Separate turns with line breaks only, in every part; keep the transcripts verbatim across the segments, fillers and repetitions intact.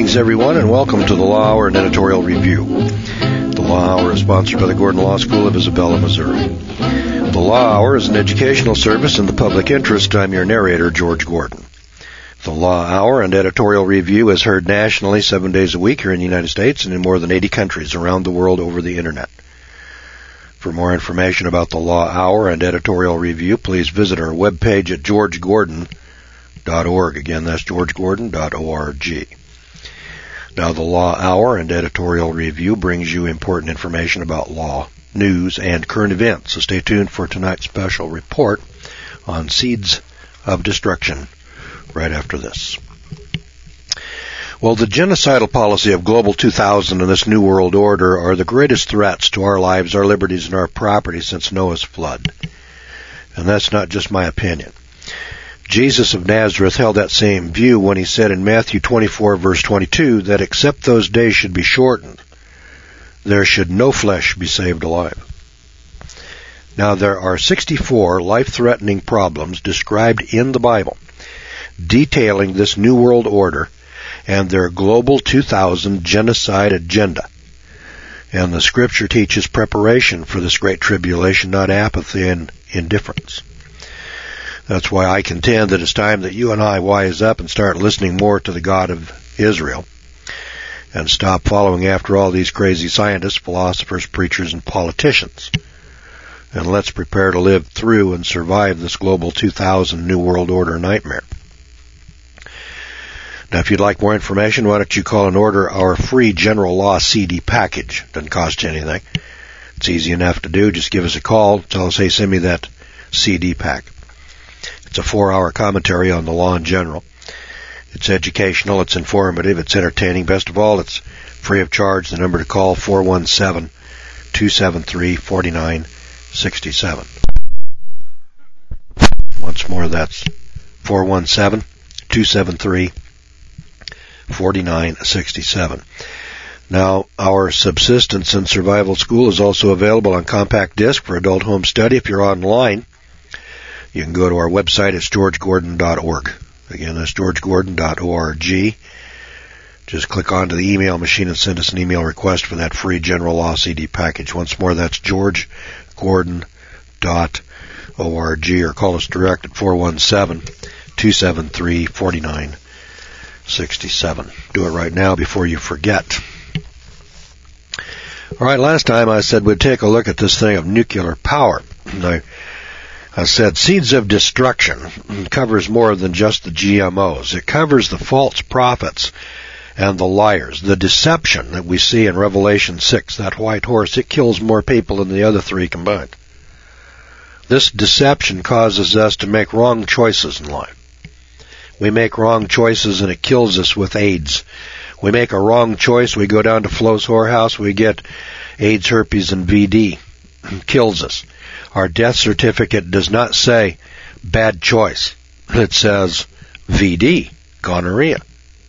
Greetings, everyone, and welcome to the Law Hour and Editorial Review. The Law Hour is sponsored by the Gordon Law School of Isabella, Missouri. The Law Hour is an educational service in the public interest. I'm your narrator, George Gordon. The Law Hour and Editorial Review is heard nationally seven days a week here in the United States and in more than eighty countries around the world over the Internet. For more information about the Law Hour and Editorial Review, please visit our webpage at george gordon dot org. Again, that's george gordon dot org. Now, the Law Hour and Editorial Review brings you important information about law, news, and current events. So stay tuned for tonight's special report on Seeds of Destruction right after this. Well, the genocidal policy of Global two thousand and this New World Order are the greatest threats to our lives, our liberties, and our property since Noah's flood. And that's not just my opinion. Jesus of Nazareth held that same view when he said in Matthew twenty-four, verse twenty-two, that except those days should be shortened, there should no flesh be saved alive. Now, there are sixty-four life-threatening problems described in the Bible, detailing this New World Order and their Global two thousand genocide agenda. And the Scripture teaches preparation for this great tribulation, not apathy and indifference. That's why I contend that it's time that you and I wise up and start listening more to the God of Israel and stop following after all these crazy scientists, philosophers, preachers, and politicians. And let's prepare to live through and survive this Global two thousand New World Order nightmare. Now, if you'd like more information, why don't you call and order our free General Law C D package. Doesn't cost you anything. It's easy enough to do. Just give us a call. Tell us, hey, send me that C D pack. It's a four-hour commentary on the law in general. It's educational, it's informative, it's entertaining. Best of all, it's free of charge. The number to call, four one seven, two seven three, four nine six seven. Once more, that's four one seven, two seven three, four nine six seven. Now, our Subsistence and Survival School is also available on compact disc for adult home study. If you're online, you can go to our website. It's george gordon dot org. Again, that's george gordon dot org. Just click onto the email machine and send us an email request for that free General Law C D package. Once more, that's george gordon dot org, or call us direct at four one seven, two seven three, four nine six seven. Do it right now before you forget. All right, last time I said we'd take a look at this thing of nuclear power. Now, I said Seeds of Destruction covers more than just the G M Os. It covers the false prophets and the liars, the deception that we see in Revelation six, that white horse. It kills more people than the other three combined. This deception causes us to make wrong choices in life. We make wrong choices and it kills us with AIDS. We make a wrong choice, we go down to Flo's whorehouse, we get AIDS, herpes, and V D. It kills us. Our death certificate does not say bad choice. It says V D, gonorrhea.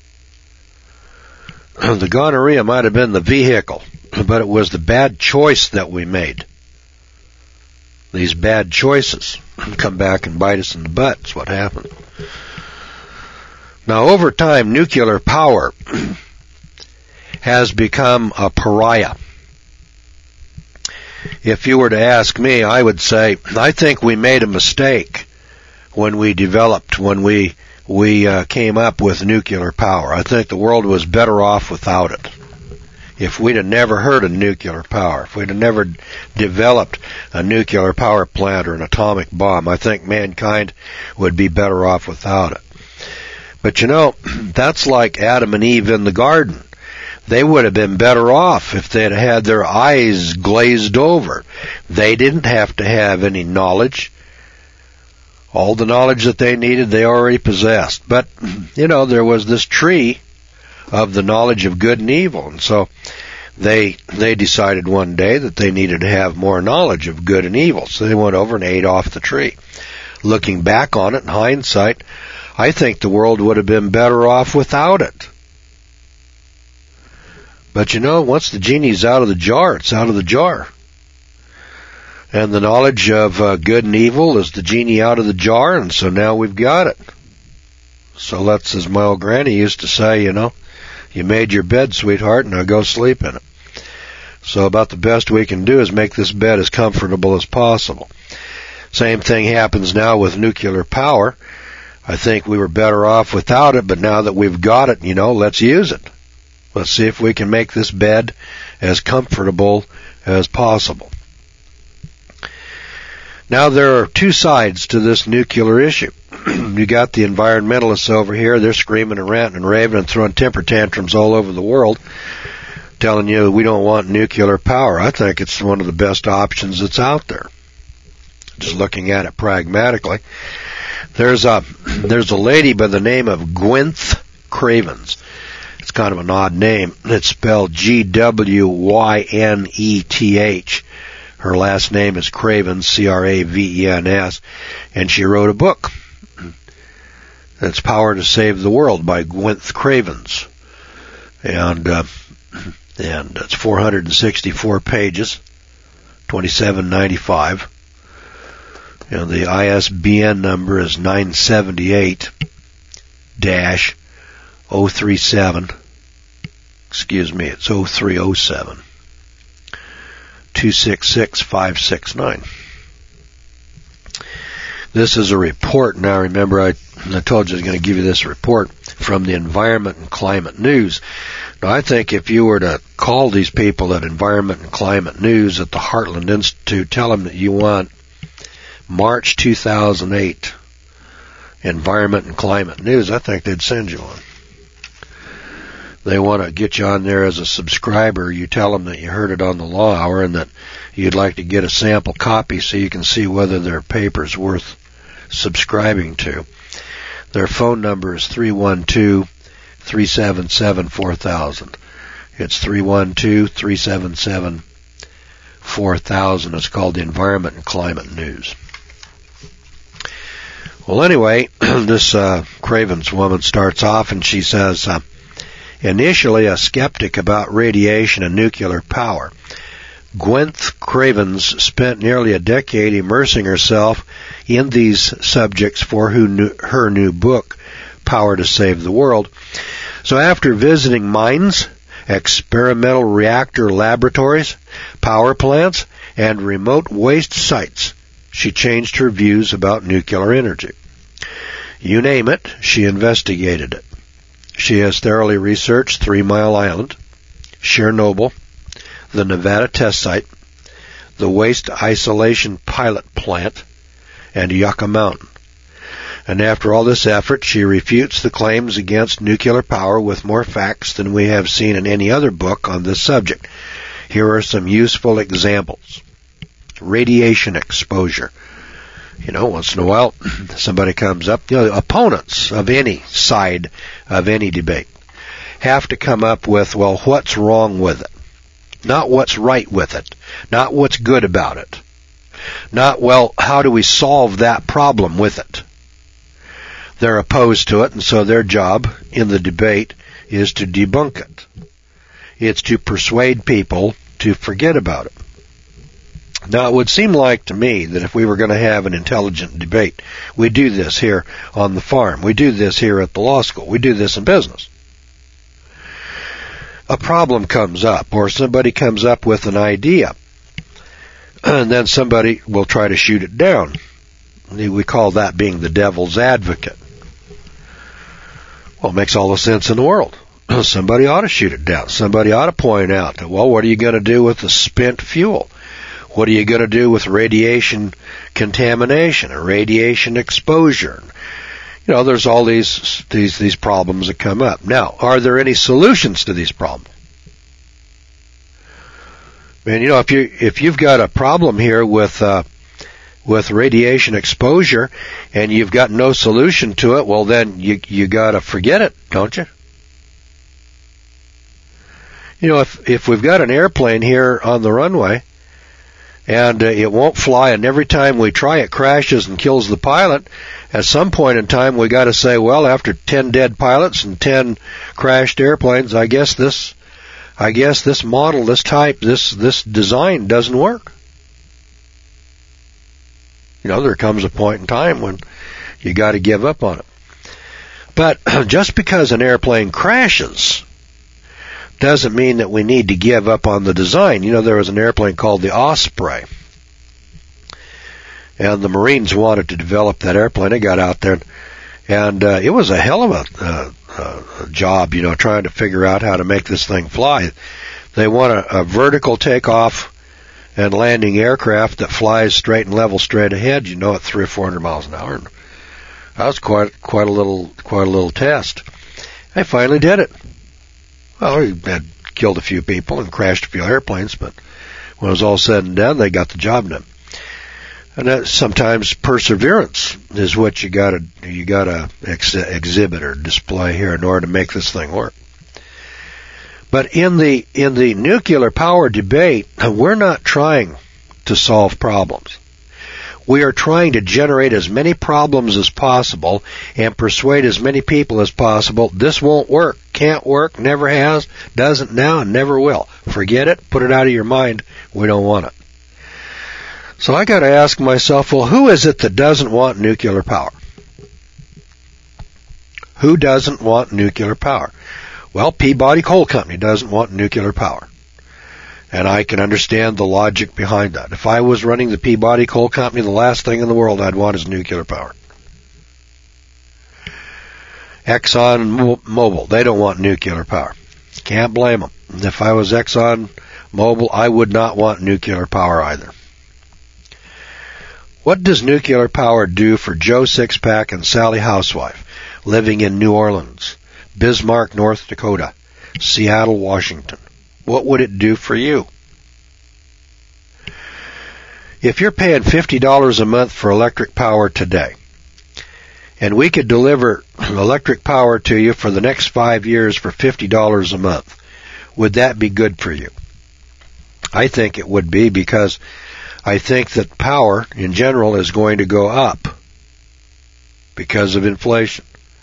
The gonorrhea might have been the vehicle, but it was the bad choice that we made. These bad choices come back and bite us in the butt. That's what happened. Now, over time, nuclear power has become a pariah. If you were to ask me, I would say, I think we made a mistake when we developed, when we we uh, came up with nuclear power. I think the world was better off without it. If we'd have never heard of nuclear power, if we'd have never developed a nuclear power plant or an atomic bomb, I think mankind would be better off without it. But you know, that's like Adam and Eve in the garden. They would have been better off if they'd had their eyes glazed over. They didn't have to have any knowledge. All the knowledge that they needed, they already possessed. But, you know, there was this tree of the knowledge of good and evil. And so they they decided one day that they needed to have more knowledge of good and evil. So they went over and ate off the tree. Looking back on it in hindsight, I think the world would have been better off without it. But you know, once the genie's out of the jar, it's out of the jar. And the knowledge of uh, good and evil is the genie out of the jar, and so now we've got it. So let's, as my old granny used to say, you know, You made your bed, sweetheart, now go sleep in it. So about the best we can do is make this bed as comfortable as possible. Same thing happens now with nuclear power. I think we were better off without it, but now that we've got it, you know, let's use it. Let's see if we can make this bed as comfortable as possible. Now, there are two sides to this nuclear issue. You got the environmentalists over here. They're screaming and ranting and raving and throwing temper tantrums all over the world, telling you we don't want nuclear power. I think it's one of the best options that's out there. Just looking at it pragmatically. There's a, there's a lady by the name of Gwyneth Cravens. It's kind of an odd name. It's spelled G W Y N E T H. Her last name is Cravens, C R A V E N S, and she wrote a book. It's Power to Save the World by Gwyneth Cravens. And, uh, and it's four hundred sixty-four pages, twenty-seven ninety-five. And the I S B N number is nine seventy-eight dash oh three seven. Excuse me, it's oh three oh seven. two six six five six nine. This is a report. Now remember, I, I told you I was going to give you this report from the Environment and Climate News. Now I think if you were to call these people at Environment and Climate News at the Heartland Institute, tell them that you want March two thousand eight Environment and Climate News, I think they'd send you one. They want to get you on there as a subscriber. You tell them that you heard it on the Law Hour and that you'd like to get a sample copy so you can see whether their paper's worth subscribing to. Their phone number is three one two, three seven seven, four thousand. It's three one two, three seven seven, four thousand. It's called the Environment and Climate News. Well, anyway, this uh, Cravens woman starts off and she says, uh, initially a skeptic about radiation and nuclear power, Gwyneth Cravens spent nearly a decade immersing herself in these subjects for her new, her new book, Power to Save the World. So after visiting mines, experimental reactor laboratories, power plants, and remote waste sites, she changed her views about nuclear energy. You name it, she investigated it. She has thoroughly researched Three Mile Island, Chernobyl, the Nevada test site, the waste isolation pilot plant, and Yucca Mountain. And after all this effort, she refutes the claims against nuclear power with more facts than we have seen in any other book on this subject. Here are some useful examples. Radiation exposure. You know, once in a while, somebody comes up, you know, opponents of any side of any debate have to come up with, well, what's wrong with it? Not what's right with it. Not what's good about it. Not, well, how do we solve that problem with it? They're opposed to it, and so their job in the debate is to debunk it. It's to persuade people to forget about it. Now, it would seem like to me that if we were going to have an intelligent debate, we do this here on the farm. We do this here at the law school. We do this in business. A problem comes up, or somebody comes up with an idea, and then somebody will try to shoot it down. We call that being the devil's advocate. Well, it makes all the sense in the world. Somebody ought to shoot it down. Somebody ought to point out that, well, what are you going to do with the spent fuel? What are you going to do with radiation contamination or radiation exposure? You know, there's all these these these problems that come up. Now, are there any solutions to these problems? And you know, if you if you've got a problem here with uh, with radiation exposure and you've got no solution to it, well, then you you got to forget it, don't you? You know, if if we've got an airplane here on the runway, and uh, it won't fly, and every time we try it crashes and kills the pilot, at some point in time we got to say, well, after ten dead pilots and ten crashed airplanes, I guess this, I guess this model, this type, this this design doesn't work. You know, there comes a point in time when you got to give up on it. But just because an airplane crashes doesn't mean that we need to give up on the design. You know, there was an airplane called the Osprey, and the Marines wanted to develop that airplane. They got out there, and uh, it was a hell of a, uh, uh, job, you know, trying to figure out how to make this thing fly. They want a, a vertical takeoff and landing aircraft that flies straight and level straight ahead, you know, at three or four hundred miles an hour. And that was quite quite a little quite a little test. I finally did it. Well, we had killed a few people and crashed a few airplanes, but when it was all said and done, they got the job done. And that sometimes perseverance is what you gotta you gotta ex- exhibit or display here in order to make this thing work. But in the in the nuclear power debate, we're not trying to solve problems. We are trying to generate as many problems as possible and persuade as many people as possible. This won't work, can't work, never has, doesn't now, and never will. Forget it, put it out of your mind. We don't want it. So I got to ask myself, well, who is it that doesn't want nuclear power? Who doesn't want nuclear power? Well, Peabody Coal Company doesn't want nuclear power. And I can understand the logic behind that. If I was running the Peabody Coal Company, the last thing in the world I'd want is nuclear power. Exxon Mobil, they don't want nuclear power. Can't blame them. If I was Exxon Mobil, I would not want nuclear power either. What does nuclear power do for Joe Sixpack and Sally Housewife living in New Orleans, Bismarck, North Dakota, Seattle, Washington? What would it do for you? If you're paying fifty dollars a month for electric power today, and we could deliver electric power to you for the next five years for fifty dollars a month, would that be good for you? I think it would be, because I think that power in general is going to go up because of inflation.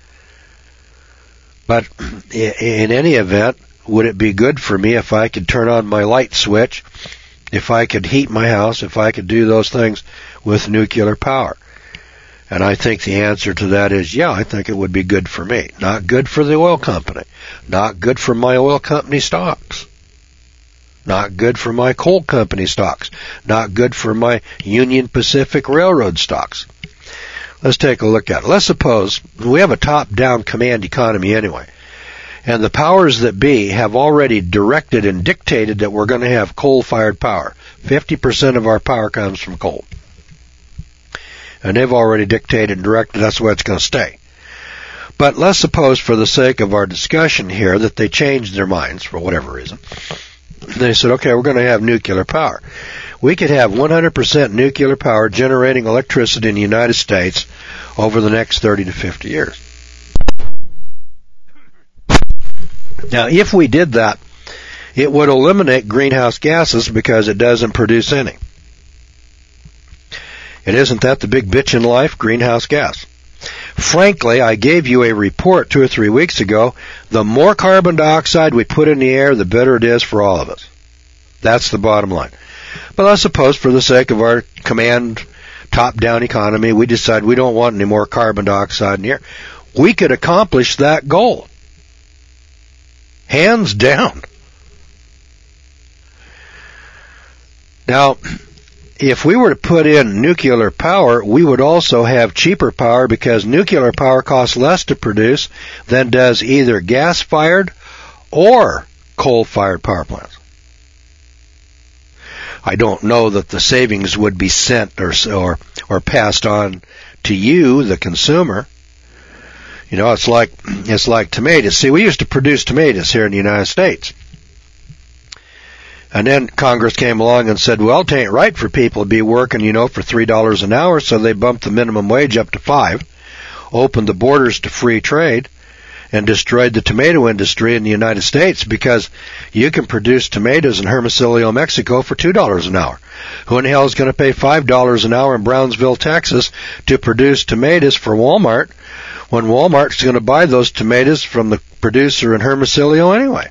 But in any event, would it be good for me if I could turn on my light switch, if I could heat my house, if I could do those things with nuclear power? And I think the answer to that is, yeah, I think it would be good for me. Not good for the oil company. Not good for my oil company stocks. Not good for my coal company stocks. Not good for my Union Pacific Railroad stocks. Let's take a look at it. Let's suppose we have a top-down command economy anyway, and the powers that be have already directed and dictated that we're going to have coal-fired power. fifty percent of our power comes from coal. And they've already dictated and directed that's the way it's going to stay. But let's suppose, for the sake of our discussion here, that they changed their minds for whatever reason. They said, okay, we're going to have nuclear power. We could have one hundred percent nuclear power generating electricity in the United States over the next thirty to fifty years. Now, if we did that, it would eliminate greenhouse gases because it doesn't produce any. And isn't that the big bitch in life, greenhouse gas? Frankly, I gave you a report two or three weeks ago. The more carbon dioxide we put in the air, the better it is for all of us. That's the bottom line. But let's suppose, for the sake of our command top-down economy, we decide we don't want any more carbon dioxide in the air. We could accomplish that goal. Hands down. Now, if we were to put in nuclear power, we would also have cheaper power, because nuclear power costs less to produce than does either gas-fired or coal-fired power plants. I don't know that the savings would be sent or or, or passed on to you, the consumer. You know, it's like it's like tomatoes. See, we used to produce tomatoes here in the United States. And then Congress came along and said, well, it ain't right for people to be working, you know, for three dollars an hour, so they bumped the minimum wage up to five, opened the borders to free trade, and destroyed the tomato industry in the United States, because you can produce tomatoes in Hermosillo, Mexico for two dollars an hour. Who in the hell is going to pay five dollars an hour in Brownsville, Texas to produce tomatoes for Walmart, when Walmart's going to buy those tomatoes from the producer in Hermosillo anyway?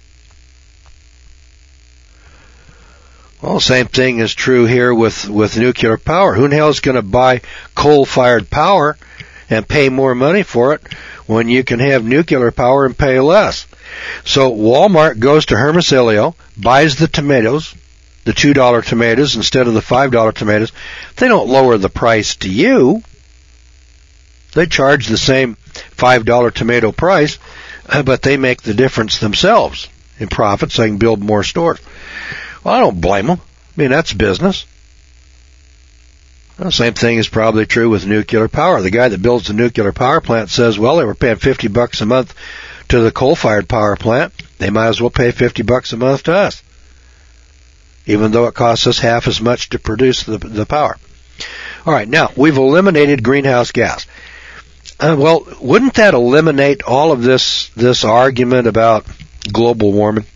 Well, same thing is true here with, with nuclear power. Who in the hell is going to buy coal-fired power and pay more money for it when you can have nuclear power and pay less? So Walmart goes to Hermosillo, buys the tomatoes, the two dollar tomatoes instead of the five dollar tomatoes. They don't lower the price to you. They charge the same five dollar tomato price, but they make the difference themselves in profit so they can build more stores. Well, I don't blame them. I mean, that's business. Well, the same thing is probably true with nuclear power. The guy that builds the nuclear power plant says, well, they were paying fifty bucks a month to the coal-fired power plant. They might as well pay fifty bucks a month to us, even though it costs us half as much to produce the, the power. All right, now, we've eliminated greenhouse gas. Uh, well, wouldn't that eliminate all of this this argument about global warming?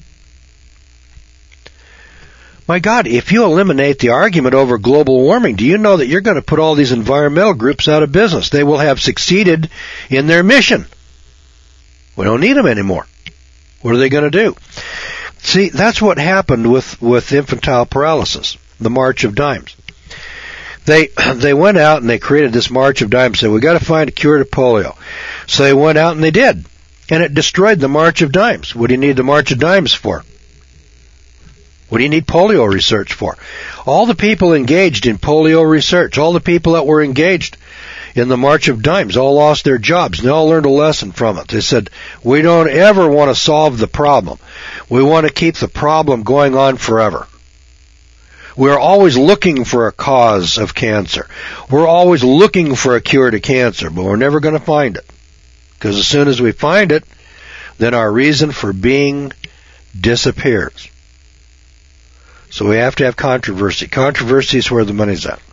My God, if you eliminate the argument over global warming, do you know that you're going to put all these environmental groups out of business? They will have succeeded in their mission. We don't need them anymore. What are they going to do? See, that's what happened with, with infantile paralysis, the March of Dimes. They they went out and they created this March of Dimes, said, we've got to find a cure to polio. So they went out and they did. And it destroyed the March of Dimes. What do you need the March of Dimes for? What do you need polio research for? All the people engaged in polio research, all the people that were engaged in the March of Dimes all lost their jobs, and they all learned a lesson from it. They said, we don't ever want to solve the problem. We want to keep the problem going on forever. We're always looking for a cause of cancer. We're always looking for a cure to cancer, but we're never going to find it. Because as soon as we find it, then our reason for being disappears. So we have to have controversy. Controversy is where the money's at.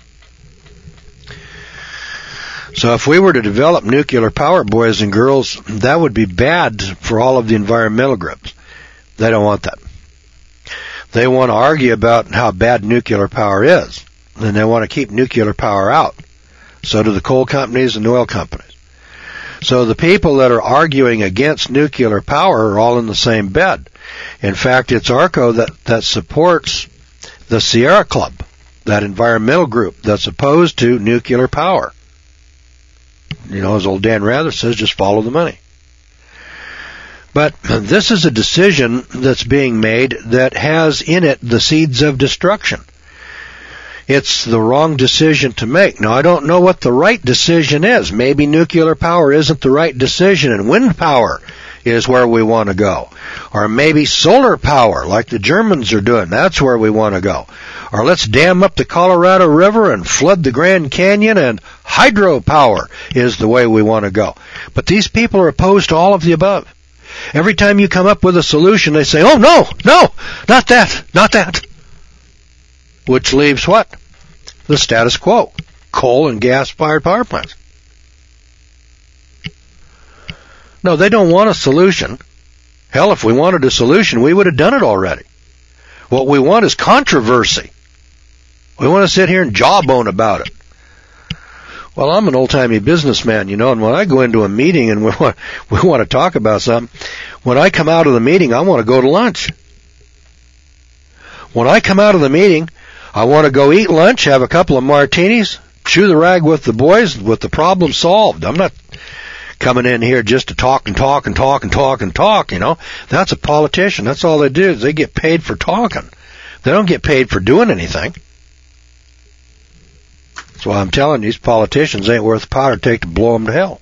So if we were to develop nuclear power, boys and girls, that would be bad for all of the environmental groups. They don't want that. They want to argue about how bad nuclear power is, and they want to keep nuclear power out. So do the coal companies and the oil companies. So the people that are arguing against nuclear power are all in the same bed. In fact, it's ARCO that, that supports the Sierra Club, that environmental group that's opposed to nuclear power. You know, as old Dan Rather says, just follow the money. But this is a decision that's being made that has in it the seeds of destruction. It's the wrong decision to make. Now, I don't know what the right decision is. Maybe nuclear power isn't the right decision, and wind power is where we want to go. Or maybe solar power, like the Germans are doing. That's where we want to go. Or let's dam up the Colorado River and flood the Grand Canyon, and hydropower is the way we want to go. But these people are opposed to all of the above. Every time you come up with a solution, they say, oh, no, no, not that, not that. Which leaves what? The status quo. Coal and gas-fired power plants. No, they don't want a solution. Hell, if we wanted a solution, we would have done it already. What we want is controversy. We want to sit here and jawbone about it. Well, I'm an old-timey businessman, you know, and when I go into a meeting and we want, we want to talk about something, when I come out of the meeting, I want to go to lunch. When I come out of the meeting, I want to go eat lunch, have a couple of martinis, chew the rag with the boys, with the problem solved. I'm not coming in here just to talk and talk and talk and talk and talk, you know. That's a politician. That's all they do is they get paid for talking. They don't get paid for doing anything. That's why I'm telling you, these politicians ain't worth the powder it take to blow them to hell.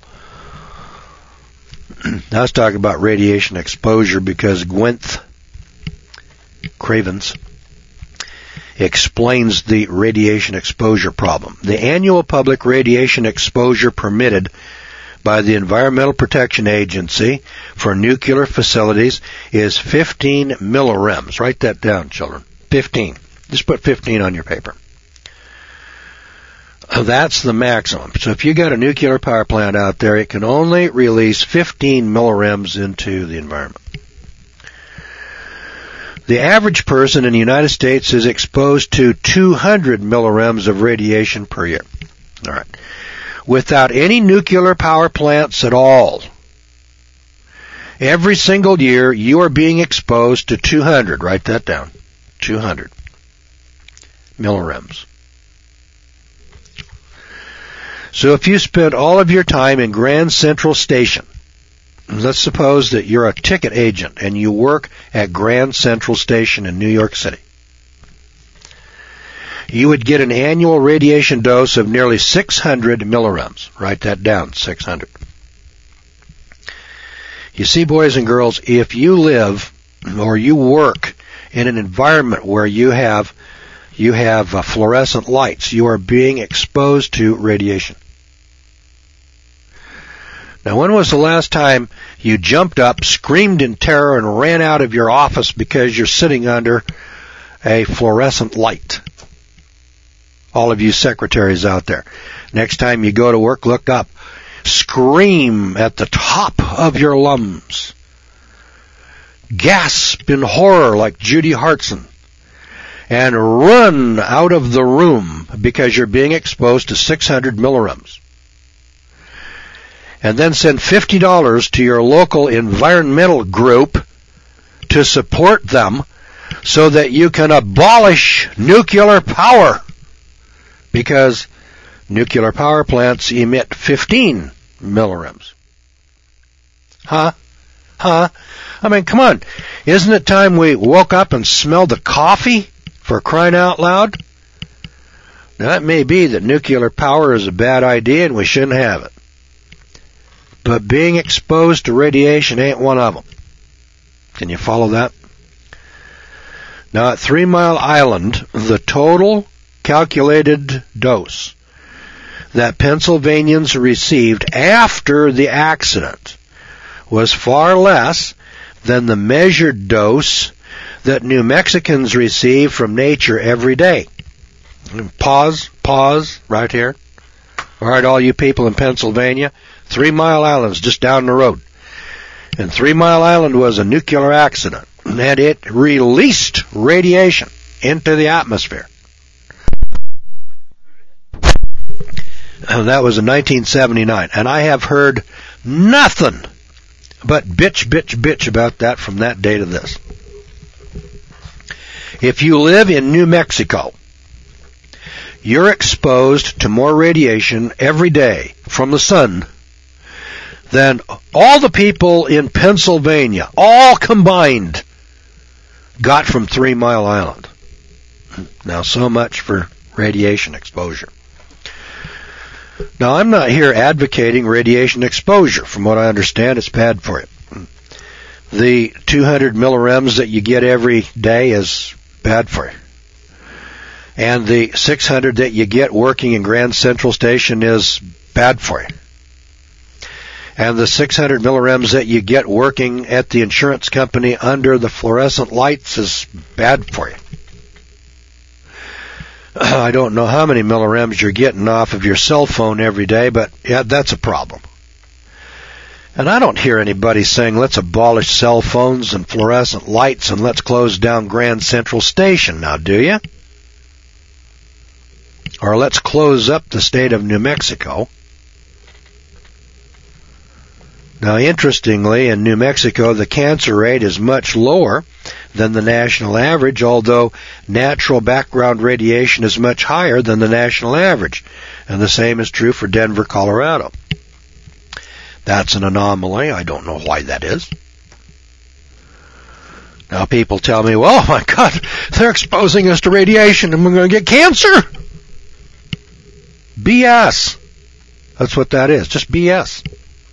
I was talking about radiation exposure because Gwyneth Cravens explains the radiation exposure problem. The annual public radiation exposure permitted by the Environmental Protection Agency for nuclear facilities is fifteen millirems. Write that down, children. fifteen. Just put fifteen on your paper. That's the maximum. So if you got a nuclear power plant out there, it can only release fifteen millirems into the environment. The average person in the United States is exposed to two hundred millirems of radiation per year. All right. Without any nuclear power plants at all, every single year you are being exposed to two hundred. Write that down. two hundred millirems. So if you spent all of your time in Grand Central Station, let's suppose that you're a ticket agent and you work at Grand Central Station in New York City. You would get an annual radiation dose of nearly six hundred millirems. Write that down, six hundred. You see, boys and girls, if you live or you work in an environment where you have you have uh, fluorescent lights, you are being exposed to radiation. Now, when was the last time you jumped up, screamed in terror, and ran out of your office because you're sitting under a fluorescent light? All of you secretaries out there, next time you go to work, look up. Scream at the top of your lungs. Gasp in horror like Judy Hartson. And run out of the room because you're being exposed to six hundred millirems. And then send fifty dollars to your local environmental group to support them so that you can abolish nuclear power. Because nuclear power plants emit fifteen millirems. Huh? Huh? I mean, come on. Isn't it time we woke up and smelled the coffee, for crying out loud? Now, it may be that nuclear power is a bad idea and we shouldn't have it. But being exposed to radiation ain't one of them. Can you follow that? Now, at Three Mile Island, the total calculated dose that Pennsylvanians received after the accident was far less than the measured dose that New Mexicans receive from nature every day. Pause, pause, right here. All right, all you people in Pennsylvania, Three Mile Island's just down the road. And Three Mile Island was a nuclear accident, and it released radiation into the atmosphere. That was in nineteen seventy-nine, and I have heard nothing but bitch, bitch, bitch about that from that day to this. If you live in New Mexico, you're exposed to more radiation every day from the sun than all the people in Pennsylvania, all combined, got from Three Mile Island. Now, so much for radiation exposure. Now, I'm not here advocating radiation exposure. From what I understand, it's bad for you. The two hundred millirems that you get every day is bad for you. And the six hundred that you get working in Grand Central Station is bad for you. And the six hundred millirems that you get working at the insurance company under the fluorescent lights is bad for you. I don't know how many millirems you're getting off of your cell phone every day, but yeah, that's a problem. And I don't hear anybody saying, let's abolish cell phones and fluorescent lights and let's close down Grand Central Station now, do you? Or let's close up the state of New Mexico. Now, interestingly, in New Mexico, the cancer rate is much lower than the national average, although natural background radiation is much higher than the national average. And the same is true for Denver, Colorado. That's an anomaly. I don't know why that is. Now, people tell me, well, oh my God, they're exposing us to radiation and we're going to get cancer. B S. That's what that is, just B S.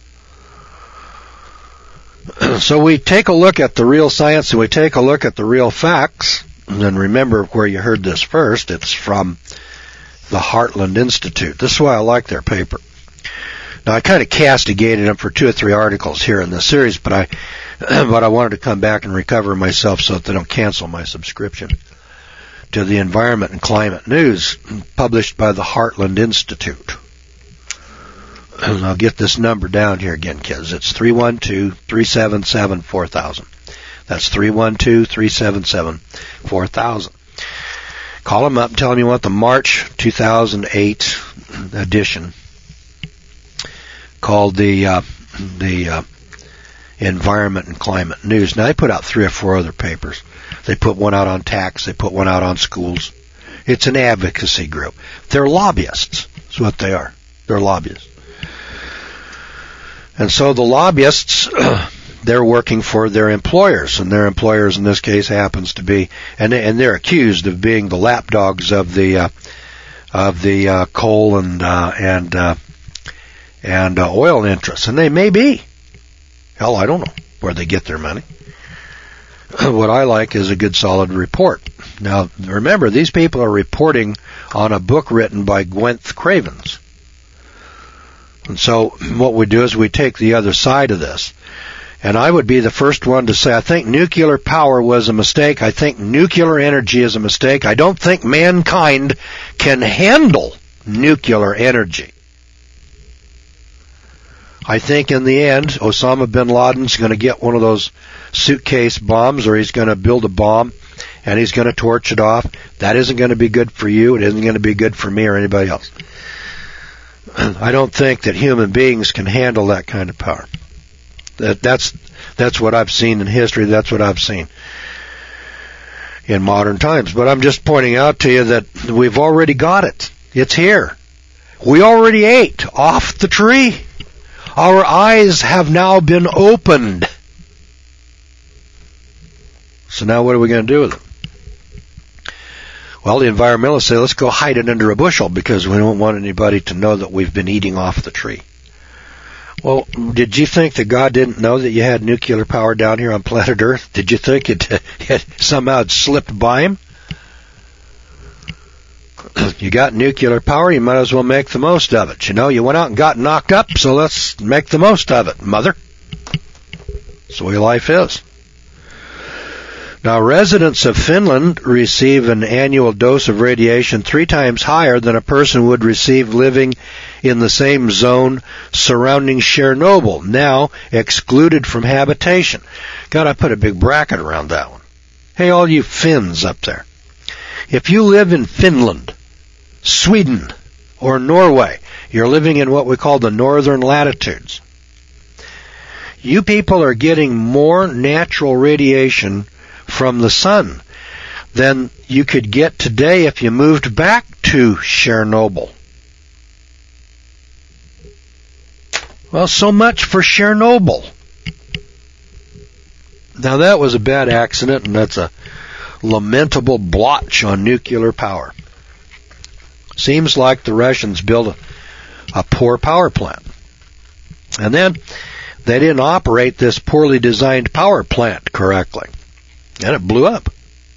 So we take a look at the real science and we take a look at the real facts. And remember where you heard this first. It's from the Heartland Institute. This is why I like their paper. Now, I kind of castigated them for two or three articles here in this series, but I but I wanted to come back and recover myself so that they don't cancel my subscription to the Environment and Climate News published by the Heartland Institute. And I'll get this number down here again, kids. It's three one two, three seven seven, four thousand. That's three one two, three seven seven, four thousand. Call them up and tell them you want the March two thousand eight edition called the uh, the uh, Environment and Climate News. Now, they put out three or four other papers. They put one out on tax. They put one out on schools. It's an advocacy group. They're lobbyists. That's what they are. They're lobbyists. And so the lobbyists, they're working for their employers, and their employers in this case happens to be, and they, and they're accused of being the lapdogs of the uh, of the uh, coal and uh, and uh, and uh, oil interests, and they may be. Hell, I don't know where they get their money. What I like is a good solid report. Now, remember, these people are reporting on a book written by Gwyneth Cravens. And so what we do is we take the other side of this. And I would be the first one to say, I think nuclear power was a mistake. I think nuclear energy is a mistake. I don't think mankind can handle nuclear energy. I think in the end, Osama bin Laden's going to get one of those suitcase bombs, or he's going to build a bomb, and he's going to torch it off. That isn't going to be good for you. It isn't going to be good for me or anybody else. I don't think that human beings can handle that kind of power. That, that's that's what I've seen in history. That's what I've seen in modern times. But I'm just pointing out to you that we've already got it. It's here. We already ate off the tree. Our eyes have now been opened. So now what are we going to do with it? Well, the environmentalists say, let's go hide it under a bushel because we don't want anybody to know that we've been eating off the tree. Well, did you think that God didn't know that you had nuclear power down here on planet Earth? Did you think it, it somehow slipped by him? You got nuclear power, you might as well make the most of it. You know, you went out and got knocked up, so let's make the most of it, mother. That's the way life is. Now, residents of Finland receive an annual dose of radiation three times higher than a person would receive living in the same zone surrounding Chernobyl, now excluded from habitation. God, I put a big bracket around that one. Hey, all you Finns up there. If you live in Finland, Sweden, or Norway, you're living in what we call the northern latitudes. You people are getting more natural radiation from the sun than you could get today if you moved back to Chernobyl. Well, so much for Chernobyl. Now that was a bad accident, and that's a lamentable blotch on nuclear power. Seems like the Russians built a, a poor power plant. And then they didn't operate this poorly designed power plant correctly. And it blew up.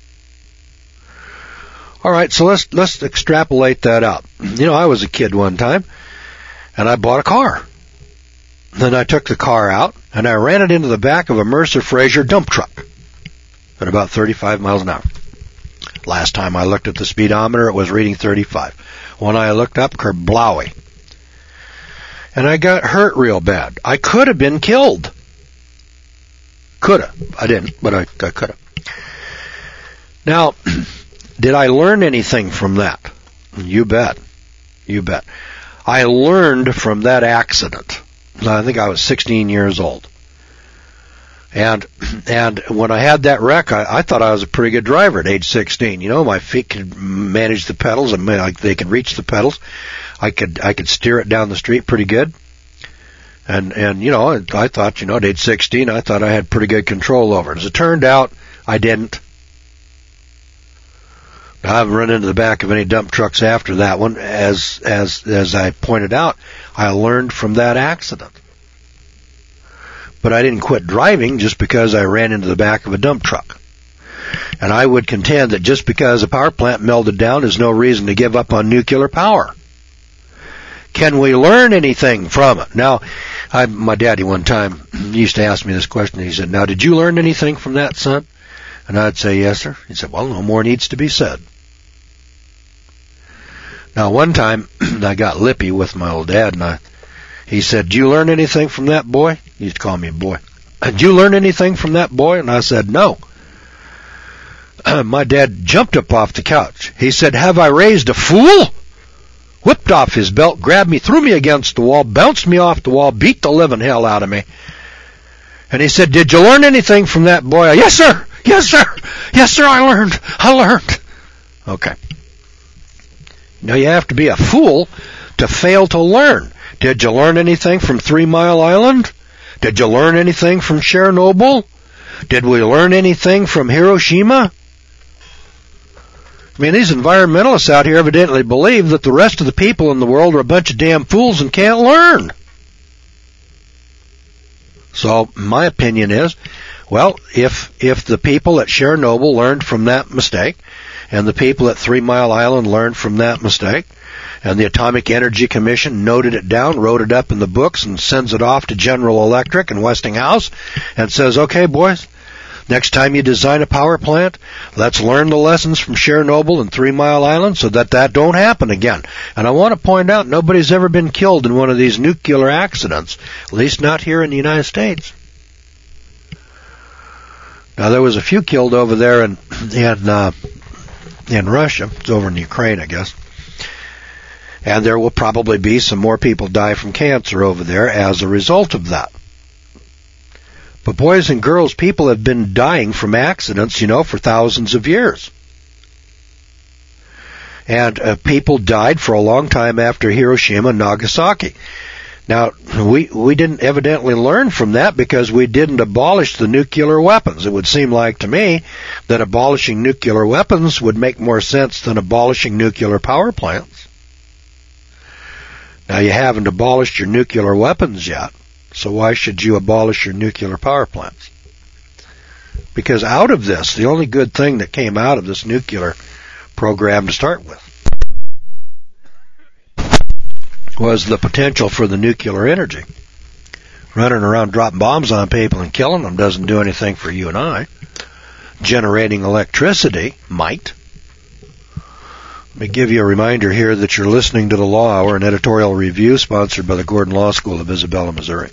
All right, so let's let's extrapolate that out. You know, I was a kid one time, and I bought a car. Then I took the car out, and I ran it into the back of a Mercer Fraser dump truck at about thirty-five miles an hour. Last time I looked at the speedometer, it was reading thirty-five. When I looked up, kerblowy. And I got hurt real bad. I could have been killed. Could have. I didn't, but I, I could have. Now, did I learn anything from that? You bet. You bet. I learned from that accident. I think I was sixteen years old. And and when I had that wreck, I, I thought I was a pretty good driver at age sixteen. You know, my feet could manage the pedals, and like they could reach the pedals. I could I could steer it down the street pretty good. And and you know, I thought, you know, at age sixteen, I thought I had pretty good control over it. As it turned out, I didn't. I haven't run into the back of any dump trucks after that one. As as as I pointed out, I learned from that accident. But I didn't quit driving just because I ran into the back of a dump truck. And I would contend that just because a power plant melted down is no reason to give up on nuclear power. Can we learn anything from it? Now, I, my daddy one time used to ask me this question. He said, now, did you learn anything from that, son? And I'd say, yes, sir. He said, well, no more needs to be said. Now, one time, I got lippy with my old dad, and I, he said, did you learn anything from that boy? He used to call me a boy. Did you learn anything from that boy? And I said, no. My dad jumped up off the couch. He said, have I raised a fool? Whipped off his belt, grabbed me, threw me against the wall, bounced me off the wall, beat the living hell out of me. And he said, did you learn anything from that boy? Yes, sir. Yes, sir. Yes, sir, I learned. I learned. Okay. Now, you have to be a fool to fail to learn. Did you learn anything from Three Mile Island? Did you learn anything from Chernobyl? Did we learn anything from Hiroshima? I mean, these environmentalists out here evidently believe that the rest of the people in the world are a bunch of damn fools and can't learn. So my opinion is, well, if if the people at Chernobyl learned from that mistake, and the people at Three Mile Island learned from that mistake, and the Atomic Energy Commission noted it down, wrote it up in the books, and sends it off to General Electric and Westinghouse, and says, okay, boys, next time you design a power plant, let's learn the lessons from Chernobyl and Three Mile Island so that that don't happen again. And I want to point out, nobody's ever been killed in one of these nuclear accidents, at least not here in the United States. Now, there was a few killed over there in in, uh, in Russia. It's over in Ukraine, I guess. And there will probably be some more people die from cancer over there as a result of that. But boys and girls, people have been dying from accidents, you know, for thousands of years. And uh, people died for a long time after Hiroshima and Nagasaki. Now, we we didn't evidently learn from that because we didn't abolish the nuclear weapons. It would seem like to me that abolishing nuclear weapons would make more sense than abolishing nuclear power plants. Now, you haven't abolished your nuclear weapons yet, so why should you abolish your nuclear power plants? Because out of this, the only good thing that came out of this nuclear program to start with was the potential for the nuclear energy. Running around dropping bombs on people and killing them doesn't do anything for you and I. Generating electricity might. Let me give you a reminder here that you're listening to the Law Hour, an editorial review sponsored by the Gordon Law School of Isabella, Missouri.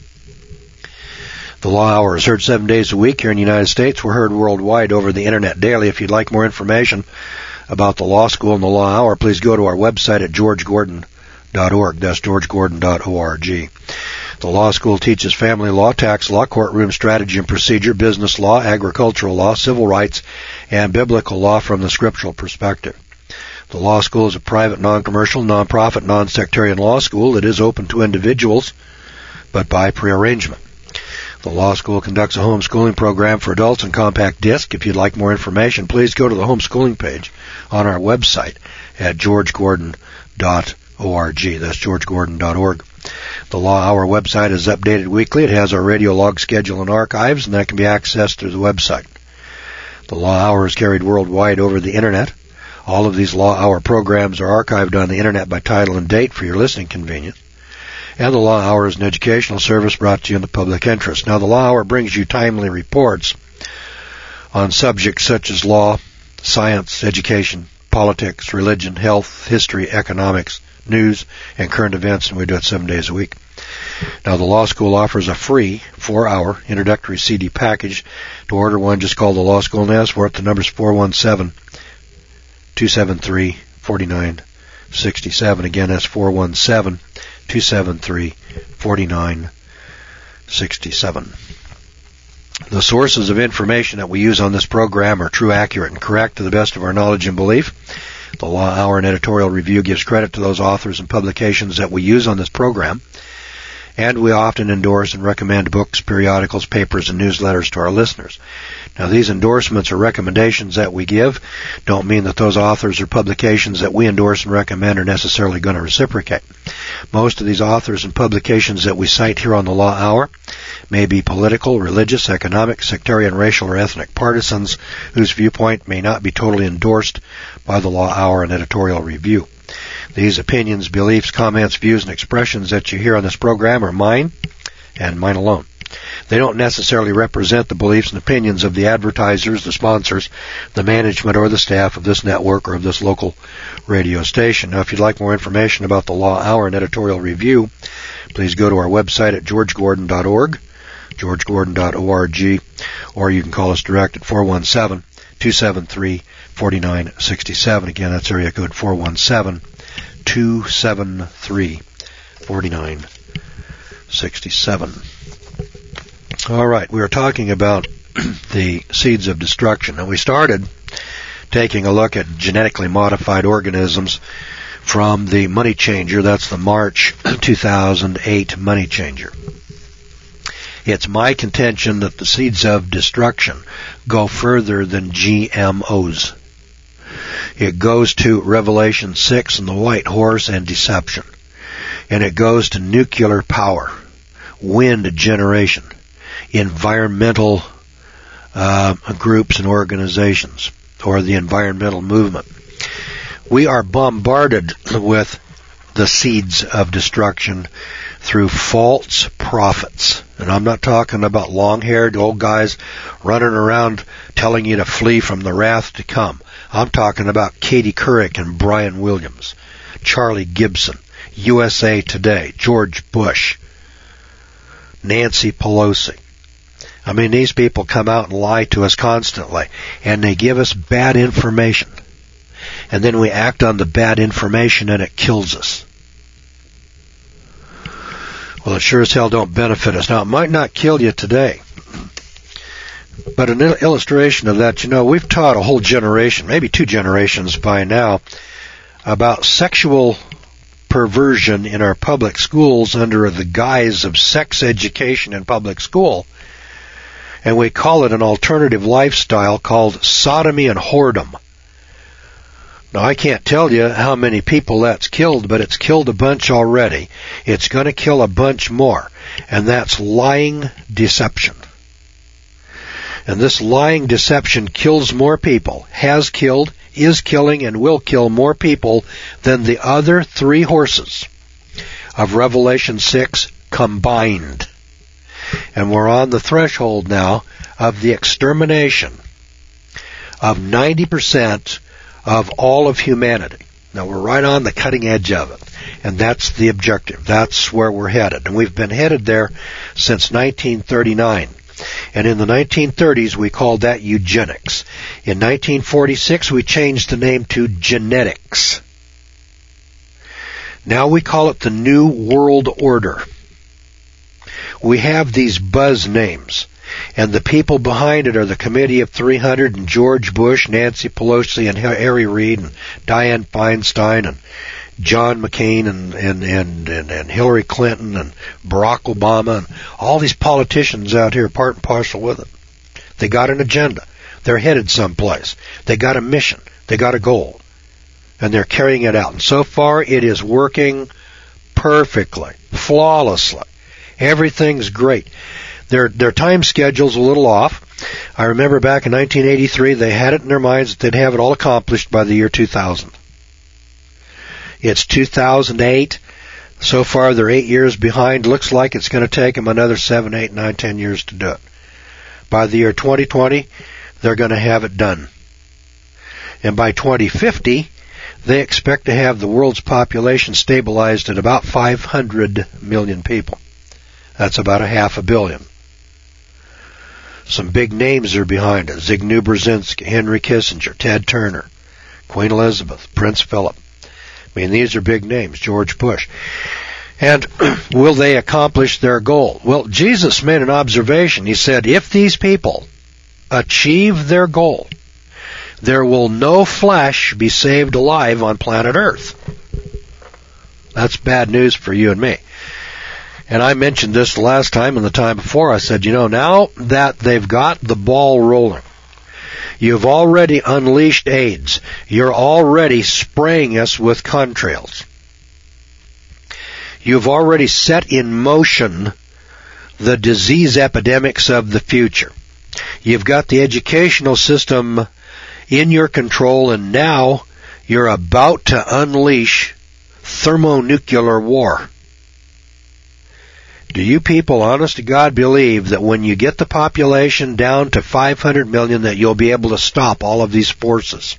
The Law Hour is heard seven days a week here in the United States. We're heard worldwide over the Internet daily. If you'd like more information about the Law School and the Law Hour, please go to our website at george gordon dot org. That's george gordon dot org. The Law School teaches family law, tax law, courtroom strategy and procedure, business law, agricultural law, civil rights, and biblical law from the scriptural perspective. The Law School is a private, non-commercial, non-profit, non-sectarian law school. It is open to individuals, but by prearrangement. The Law School conducts a homeschooling program for adults on compact disc. If you'd like more information, please go to the homeschooling page on our website at george gordon dot org. That's george gordon dot org. The Law Hour website is updated weekly. It has our radio log schedule and archives, and that can be accessed through the website. The Law Hour is carried worldwide over the Internet. All of these Law Hour programs are archived on the Internet by title and date for your listening convenience. And the Law Hour is an educational service brought to you in the public interest. Now, the Law Hour brings you timely reports on subjects such as law, science, education, politics, religion, health, history, economics, news, and current events, and we do it seven days a week. Now, the Law School offers a free four-hour introductory C D package. To order one, just call the Law School and ask for it. The number is four one seven, two seven three, four nine six seven. Again, that's four one seven, two seven three, four nine six seven. The sources of information that we use on this program are true, accurate, and correct to the best of our knowledge and belief. The Law Hour and Editorial Review gives credit to those authors and publications that we use on this program, and we often endorse and recommend books, periodicals, papers, and newsletters to our listeners. Now, these endorsements or recommendations that we give don't mean that those authors or publications that we endorse and recommend are necessarily going to reciprocate. Most of these authors and publications that we cite here on the Law Hour may be political, religious, economic, sectarian, racial, or ethnic partisans whose viewpoint may not be totally endorsed by the Law Hour and Editorial Review. These opinions, beliefs, comments, views, and expressions that you hear on this program are mine and mine alone. They don't necessarily represent the beliefs and opinions of the advertisers, the sponsors, the management, or the staff of this network or of this local radio station. Now, if you'd like more information about the Law Hour and Editorial Review, please go to our website at george gordon dot org, george gordon dot org, or you can call us direct at four one seven, two seven three, four nine six seven. Again, that's area code four one seven, two seven three, four nine six seven. All right, we were talking about the seeds of destruction, and we started taking a look at genetically modified organisms from the Money Changer. That's the March two thousand eight Money Changer. It's my contention that the seeds of destruction go further than G M Os. It goes to Revelation six and the white horse and deception. And it goes to nuclear power, wind generation, environmental uh, groups and organizations, or the environmental movement. We are bombarded with the seeds of destruction through false prophets. And I'm not talking about long-haired old guys running around telling you to flee from the wrath to come. I'm talking about Katie Couric and Brian Williams, Charlie Gibson, U S A Today, George Bush, Nancy Pelosi. I mean, these people come out and lie to us constantly, and they give us bad information. And then we act on the bad information and it kills us. Well, it sure as hell don't benefit us. Now, it might not kill you today, but an illustration of that, you know, we've taught a whole generation, maybe two generations by now, about sexual perversion in our public schools under the guise of sex education in public school. And we call it an alternative lifestyle called sodomy and whoredom. Now, I can't tell you how many people that's killed, but it's killed a bunch already. It's going to kill a bunch more. And that's lying deception. And this lying deception kills more people, has killed, is killing, and will kill more people than the other three horses of Revelation six combined. And we're on the threshold now of the extermination of ninety percent of all of humanity. Now, we're right on the cutting edge of it. And that's the objective. That's where we're headed. And we've been headed there since nineteen thirty-nine. And in the nineteen thirties, we called that eugenics. In nineteen forty-six, we changed the name to genetics. Now we call it the New World Order. We have these buzz names, and the people behind it are the Committee of three hundred and George Bush, Nancy Pelosi, and Harry Reid, and Dianne Feinstein, and John McCain, and, and, and, and, and Hillary Clinton, and Barack Obama, and all these politicians out here part and parcel with it. They got an agenda. They're headed someplace. They got a mission. They got a goal. And they're carrying it out. And so far, it is working perfectly, flawlessly. Everything's great. Their their time schedule's a little off. I remember back in nineteen eighty-three, they had it in their minds that they'd have it all accomplished by the year two thousand. It's two thousand eight. So far, they're eight years behind. Looks like it's going to take them another seven, eight, nine, ten years to do it. By the year twenty twenty, they're going to have it done. And by twenty fifty, they expect to have the world's population stabilized at about five hundred million people. That's about a half a billion. Some big names are behind it. Zbigniew Brzezinski, Henry Kissinger, Ted Turner, Queen Elizabeth, Prince Philip. I mean, these are big names, George Bush. And will they accomplish their goal? Well, Jesus made an observation. He said, if these people achieve their goal, there will no flesh be saved alive on planet Earth. That's bad news for you and me. And I mentioned this the last time and the time before. I said, you know, now that they've got the ball rolling, you've already unleashed AIDS. You're already spraying us with contrails. You've already set in motion the disease epidemics of the future. You've got the educational system in your control, and now you're about to unleash thermonuclear war. Do you people, honest to God, believe that when you get the population down to five hundred million that you'll be able to stop all of these forces?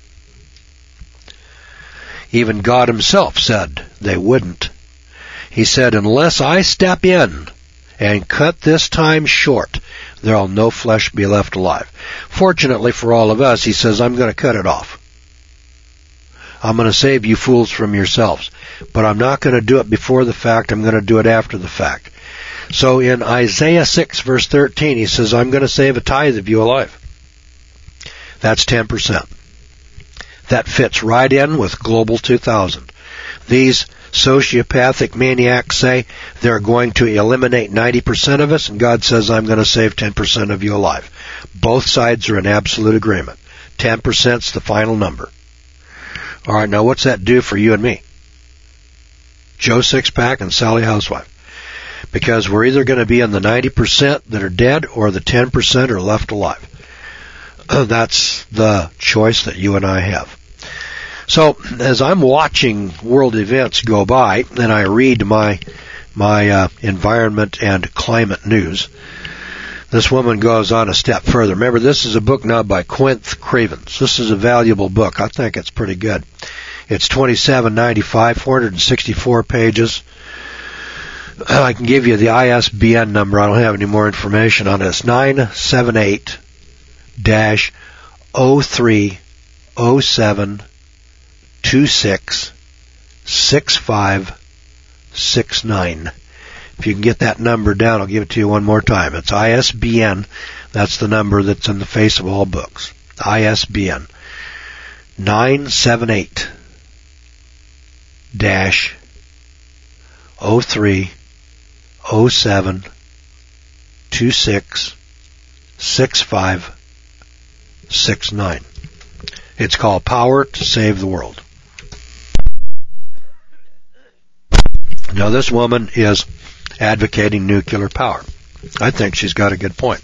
Even God himself said they wouldn't. He said, unless I step in and cut this time short, there'll no flesh be left alive. Fortunately for all of us, he says, I'm going to cut it off. I'm going to save you fools from yourselves. But I'm not going to do it before the fact. I'm going to do it after the fact. So in Isaiah six, verse thirteen, he says, I'm going to save a tithe of you alive. That's ten percent. That fits right in with Global two thousand. these sociopathic maniacs say they're going to eliminate ninety percent of us, and God says, I'm going to save ten percent of you alive. Both sides are in absolute agreement. ten percent's the final number. All right, now what's that do for you and me? Joe Sixpack and Sally Housewife. Because we're either going to be in the ninety percent that are dead or the ten percent are left alive. That's the choice that you and I have. So, as I'm watching world events go by, and I read my my uh, environment and climate news, this woman goes on a step further. Remember, this is a book now by Quinth Cravens. This is a valuable book. I think it's pretty good. It's twenty-seven ninety-five, four hundred sixty-four pages. I can give you the I S B N number. I don't have any more information on it. It's nine seven eight dash oh three oh seven two six six five six nine. If you can get that number down, I'll give it to you one more time. It's I S B N. That's the number that's in the face of all books. I S B N nine seven eight dash oh three oh seven two six six five six nine. It's called Power to Save the World. Now, this woman is advocating nuclear power. I think she's got a good point.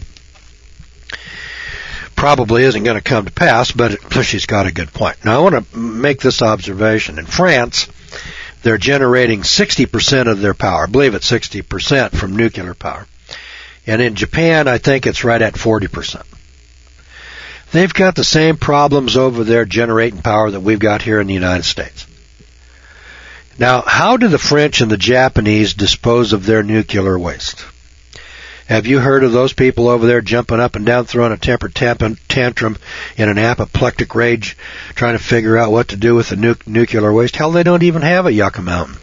Probably isn't going to come to pass, but it, she's got a good point. Now, I want to make this observation. In France, they're generating sixty percent of their power. I believe it's sixty percent from nuclear power. And in Japan, I think it's right at forty percent. They've got the same problems over there generating power that we've got here in the United States. Now, how do the French and the Japanese dispose of their nuclear waste? Have you heard of those people over there jumping up and down, throwing a temper tantrum in an apoplectic rage, trying to figure out what to do with the nu- nuclear waste? Hell, they don't even have a Yucca Mountain.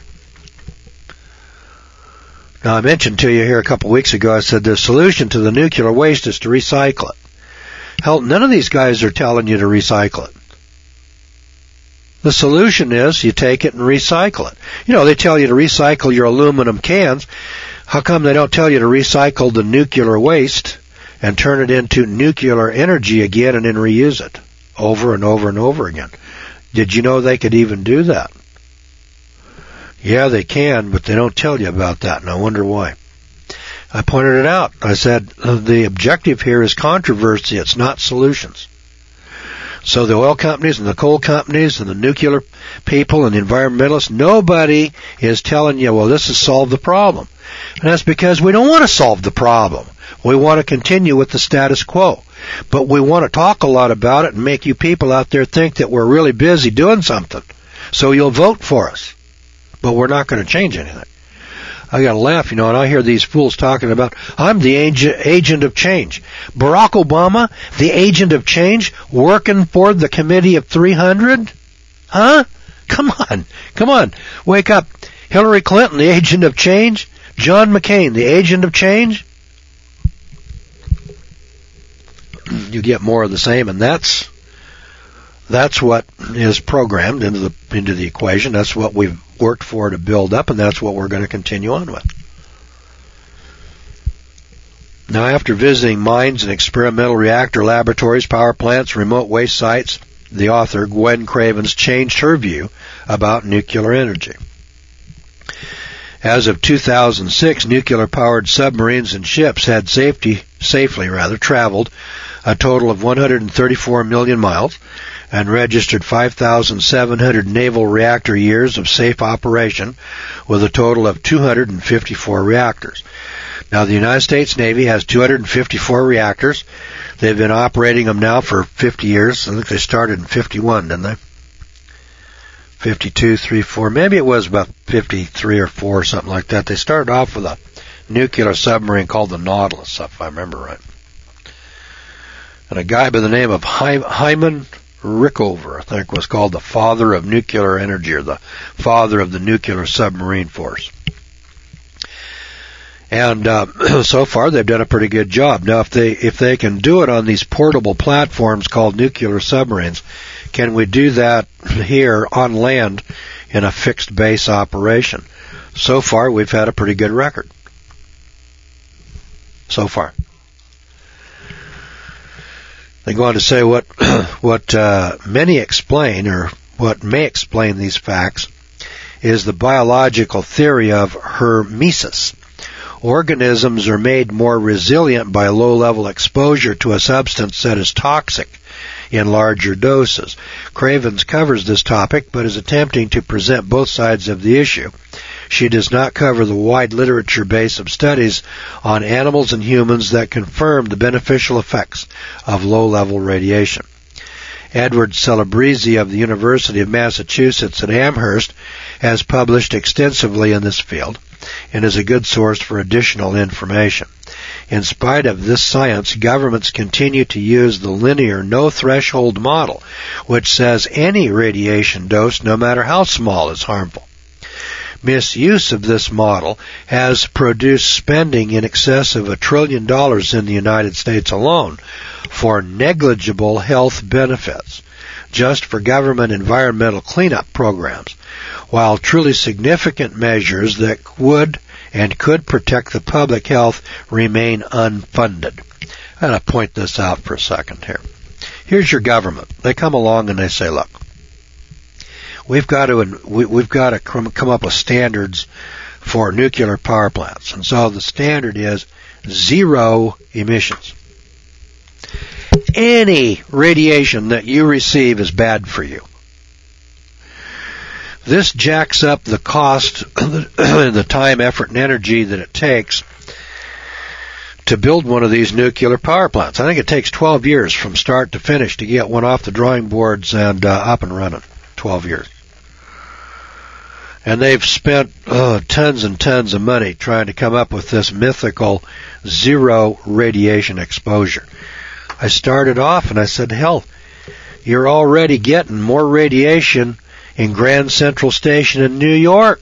Now, I mentioned to you here a couple weeks ago, I said the solution to the nuclear waste is to recycle it. Hell, none of these guys are telling you to recycle it. The solution is you take it and recycle it. You know, they tell you to recycle your aluminum cans. How come they don't tell you to recycle the nuclear waste and turn it into nuclear energy again and then reuse it over and over and over again? Did you know they could even do that? Yeah, they can, but they don't tell you about that, and I wonder why. I pointed it out. I said the objective here is controversy. It's not solutions. So the oil companies and the coal companies and the nuclear people and the environmentalists, nobody is telling you, well, this has solved the problem. And that's because we don't want to solve the problem. We want to continue with the status quo. But we want to talk a lot about it and make you people out there think that we're really busy doing something. So you'll vote for us. But we're not going to change anything. I got to laugh, you know, and I hear these fools talking about, I'm the agent of change. Barack Obama, the agent of change, working for the Committee of three hundred? Huh? Come on. Come on. Wake up. Hillary Clinton, the agent of change? John McCain, the agent of change? You get more of the same, and that's that's what is programmed into the into the equation. That's what we've worked for to build up, and that's what we're going to continue on with. Now, after visiting mines and experimental reactor laboratories, power plants, remote waste sites, the author, Gwen Cravens, changed her view about nuclear energy. As of two thousand six, nuclear-powered submarines and ships had safety, safely rather traveled a total of one hundred thirty-four million miles and registered five thousand seven hundred naval reactor years of safe operation with a total of two hundred fifty-four reactors. Now, the United States Navy has two hundred fifty-four reactors. They've been operating them now for fifty years. I think they started in fifty-one, didn't they? fifty-two, three, four. Maybe it was about fifty-three or four or something like that. They started off with a nuclear submarine called the Nautilus, if I remember right. And a guy by the name of Hyman Rickover, I think, was called the father of nuclear energy, or the father of the nuclear submarine force. And uh, so far, they've done a pretty good job. Now, if they if they can do it on these portable platforms called nuclear submarines, Can we do that here on land in a fixed base operation? So far, we've had a pretty good record. So far. They go on to say what what uh, many explain, or what may explain these facts, is the biological theory of hormesis. Organisms are made more resilient by low-level exposure to a substance that is toxic in larger doses. Cravens covers this topic, but is attempting to present both sides of the issue. She does not cover the wide literature base of studies on animals and humans that confirm the beneficial effects of low-level radiation. Edward Celebrezzi of the University of Massachusetts at Amherst has published extensively in this field and is a good source for additional information. In spite of this science, governments continue to use the linear no-threshold model, which says any radiation dose, no matter how small, is harmful. Misuse of this model has produced spending in excess of a trillion dollars in the United States alone for negligible health benefits, just for government environmental cleanup programs, while truly significant measures that would and could protect the public health remain unfunded. I'm going to point this out for a second here. Here's your government. They come along and they say, look, We've got to we've got to come up with standards for nuclear power plants, and so the standard is zero emissions. Any radiation that you receive is bad for you. This jacks up the cost, the time, effort, and energy that it takes to build one of these nuclear power plants. I think it takes twelve years from start to finish to get one off the drawing boards and uh, up and running. twelve years. And they've spent uh, tons and tons of money trying to come up with this mythical zero radiation exposure. I started off and I said, hell, you're already getting more radiation in Grand Central Station in New York.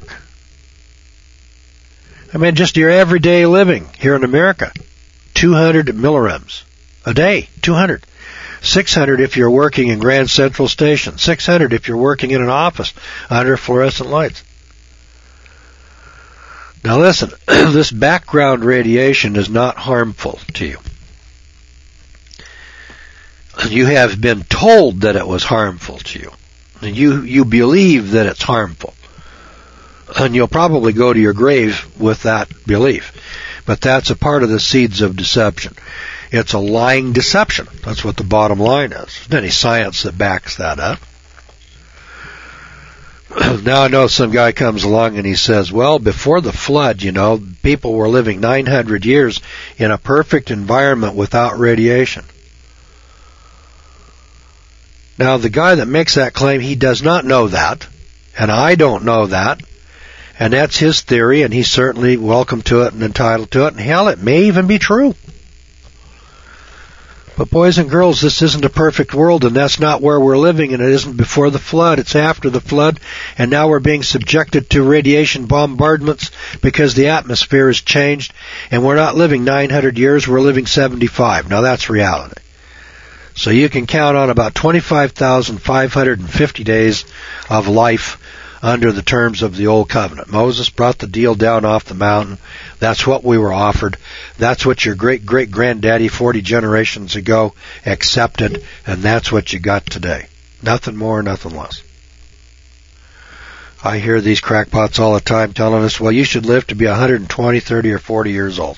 I mean, just your everyday living here in America. two hundred millirems a day. two hundred. six hundred if you're working in Grand Central Station. six hundred if you're working in an office under fluorescent lights. Now listen, this background radiation is not harmful to you. You have been told that it was harmful to you. You, you believe that it's harmful. And you'll probably go to your grave with that belief. But that's a part of the seeds of deception. It's a lying deception. That's what the bottom line is. There's not any science that backs that up. Now I know some guy comes along and he says, well, before the flood, you know, people were living nine hundred years in a perfect environment without radiation. Now the guy that makes that claim, he does not know that, and I don't know that, and that's his theory, and he's certainly welcome to it and entitled to it, and hell, it may even be true. But boys and girls, this isn't a perfect world, and that's not where we're living, and it isn't before the flood. It's after the flood, and now we're being subjected to radiation bombardments because the atmosphere has changed, and we're not living nine hundred years, we're living seventy-five. Now that's reality. So you can count on about twenty-five thousand five hundred fifty days of life under the terms of the Old Covenant. Moses brought the deal down off the mountain. That's what we were offered. That's what your great-great-granddaddy forty generations ago accepted, and that's what you got today. Nothing more, nothing less. I hear these crackpots all the time telling us, well, you should live to be one hundred twenty, thirty, or forty years old.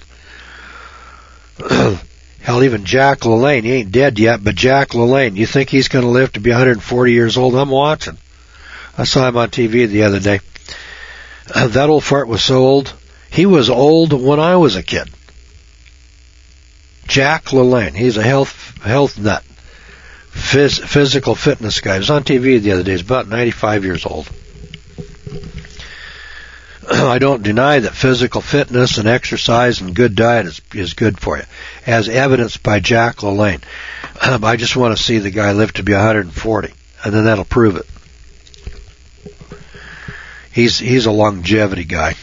Hell, even Jack LaLanne, he ain't dead yet, but Jack LaLanne, you think he's going to live to be one hundred forty years old? I'm watching. I saw him on T V the other day. Uh, that old fart was so old. He was old when I was a kid. Jack LaLanne. He's a health health nut. Phys, physical fitness guy. He was on T V the other day. He's about ninety-five years old. I don't deny that physical fitness and exercise and good diet is, is good for you, as evidenced by Jack LaLanne. Um, I just want to see the guy live to be one hundred forty, and then that'll prove it. He's he's a longevity guy.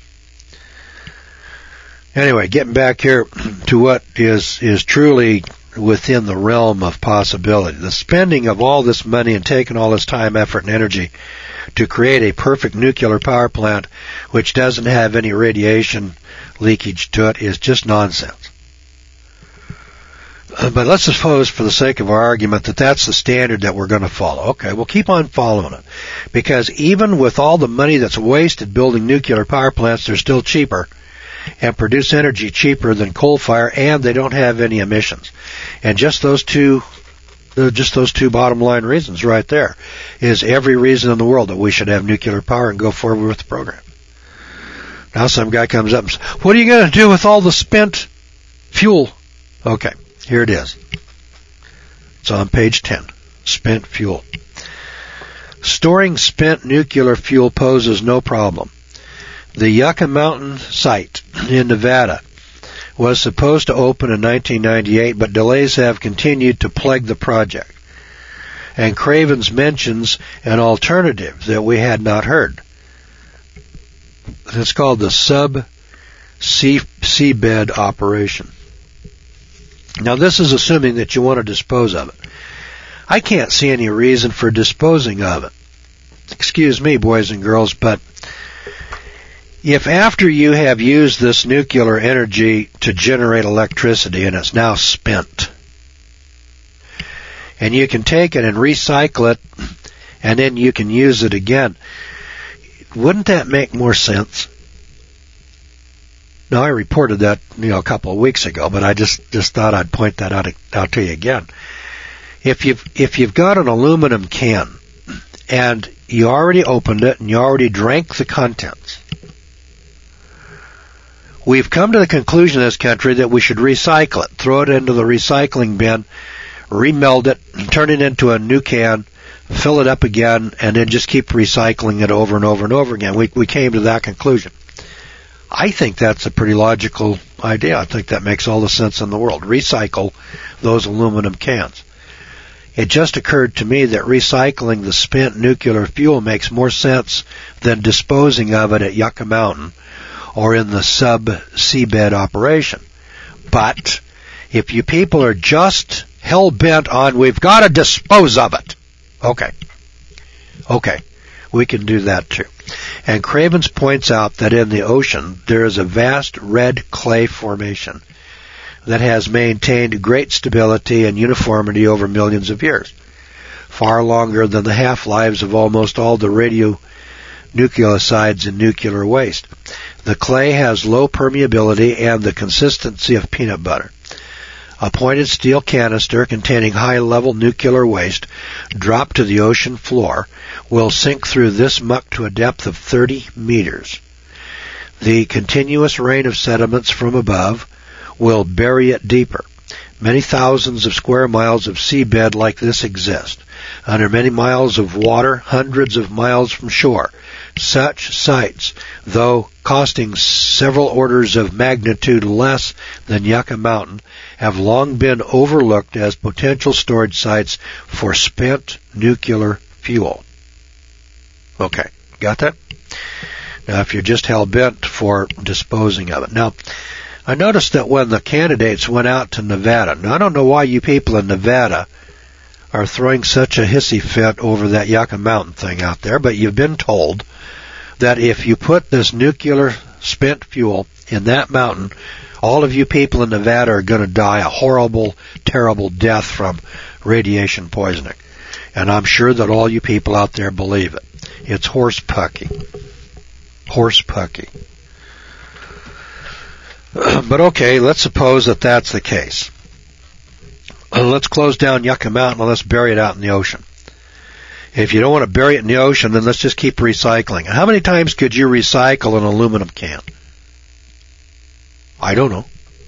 Anyway, getting back here to what is is truly within the realm of possibility. The spending of all this money and taking all this time, effort, and energy to create a perfect nuclear power plant which doesn't have any radiation leakage to it is just nonsense. Uh, but let's suppose, for the sake of our argument, that that's the standard that we're going to follow. Okay, we'll keep on following it. Because even with all the money that's wasted building nuclear power plants, they're still cheaper and produce energy cheaper than coal fire, and they don't have any emissions. And just those two, just those two bottom line reasons right there is every reason in the world that we should have nuclear power and go forward with the program. Now some guy comes up and says, what are you going to do with all the spent fuel? Okay, here it is. It's on page ten. Spent fuel. Storing spent nuclear fuel poses no problem. The Yucca Mountain site in Nevada was supposed to open in nineteen ninety-eight, but delays have continued to plague the project. And Cravens mentions an alternative that we had not heard. It's called the sub-seabed operation. Now, this is assuming that you want to dispose of it. I can't see any reason for disposing of it. Excuse me, boys and girls, but if after you have used this nuclear energy to generate electricity and it's now spent, and you can take it and recycle it, and then you can use it again, wouldn't that make more sense? Now, I reported that, you know, a couple of weeks ago, but I just, just thought I'd point that out, out to you again. If you've, if you've got an aluminum can, and you already opened it, and you already drank the contents, we've come to the conclusion in this country that we should recycle it, throw it into the recycling bin, remelt it, turn it into a new can, fill it up again, and then just keep recycling it over and over and over again. We, we came to that conclusion. I think that's a pretty logical idea. I think that makes all the sense in the world. Recycle those aluminum cans. It just occurred to me that recycling the spent nuclear fuel makes more sense than disposing of it at Yucca Mountain or in the sub-seabed operation. But if you people are just hell-bent on, we've got to dispose of it, okay, okay, we can do that too. And Cravens points out that in the ocean there is a vast red clay formation that has maintained great stability and uniformity over millions of years, far longer than the half-lives of almost all the radionucleosides in nuclear waste. The clay has low permeability and the consistency of peanut butter. A pointed steel canister containing high-level nuclear waste dropped to the ocean floor will sink through this muck to a depth of thirty meters. The continuous rain of sediments from above will bury it deeper. Many thousands of square miles of seabed like this exist. Under many miles of water, hundreds of miles from shore. Such sites, though costing several orders of magnitude less than Yucca Mountain, have long been overlooked as potential storage sites for spent nuclear fuel. Okay, got that? Now, if you're just hell-bent for disposing of it. Now, I noticed that when the candidates went out to Nevada, now I don't know why you people in Nevada are throwing such a hissy fit over that Yucca Mountain thing out there, but you've been told that if you put this nuclear spent fuel in that mountain, all of you people in Nevada are going to die a horrible, terrible death from radiation poisoning. And I'm sure that all you people out there believe it. It's horse pucky. Horse pucky. But okay, let's suppose that that's the case. Let's close down Yucca Mountain and let's bury it out in the ocean. If you don't want to bury it in the ocean, then let's just keep recycling. How many times could you recycle an aluminum can? I don't know.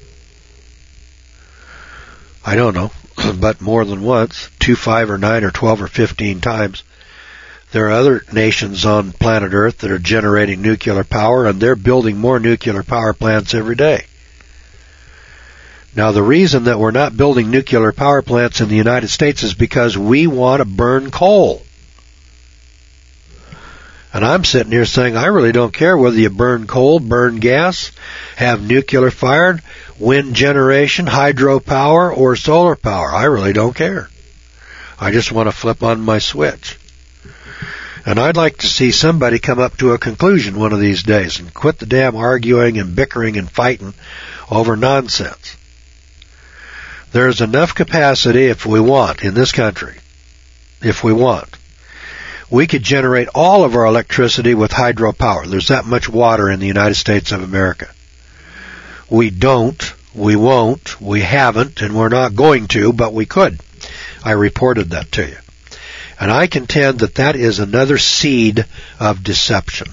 I don't know, but more than once, two, five, or nine, or twelve, or fifteen times. There are other nations on planet Earth that are generating nuclear power, and they're building more nuclear power plants every day. Now, the reason that we're not building nuclear power plants in the United States is because we want to burn coal. And I'm sitting here saying I really don't care whether you burn coal, burn gas, have nuclear fired, wind generation, hydropower, or solar power. I really don't care. I just want to flip on my switch. And I'd like to see somebody come up to a conclusion one of these days and quit the damn arguing and bickering and fighting over nonsense. There's enough capacity if we want in this country. If we want. We could generate all of our electricity with hydropower. There's that much water in the United States of America. We don't, we won't, we haven't, and we're not going to, but we could. I reported that to you. And I contend that that is another seed of deception.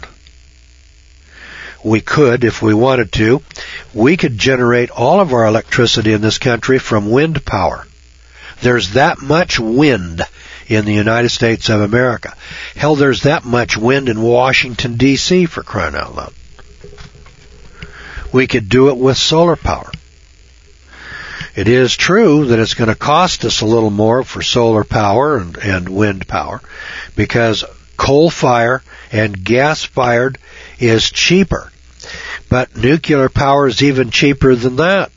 We could, if we wanted to, we could generate all of our electricity in this country from wind power. There's that much wind in the United States of America. Hell, there's that much wind in Washington, D C, for crying out loud. We could do it with solar power. It is true that it's going to cost us a little more for solar power and, and wind power because coal fire and gas fired is cheaper. But nuclear power is even cheaper than that.